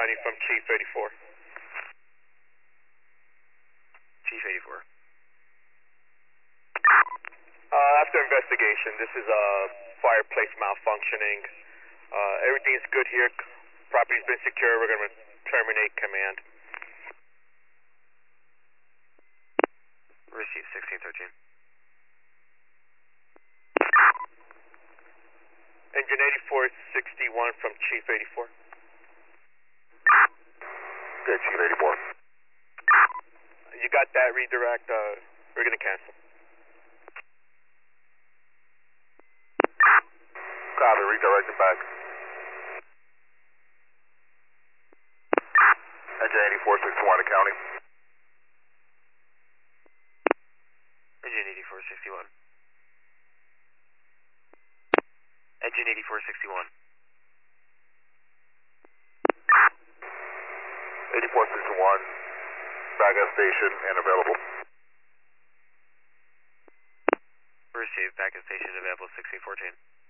County from Chief 84. Chief 84. After investigation, this is a fireplace malfunctioning. Everything's good here. Property's been secure. We're going to terminate command. Receive 1613. Engine 8461 from Chief 84. Good, Chief 84. You got that redirect? We're going to cancel. Copy, redirected back. Engine 8461 to County. Engine 8461. Engine 8461. 8461, back at station and available. Received, back at station available 1614.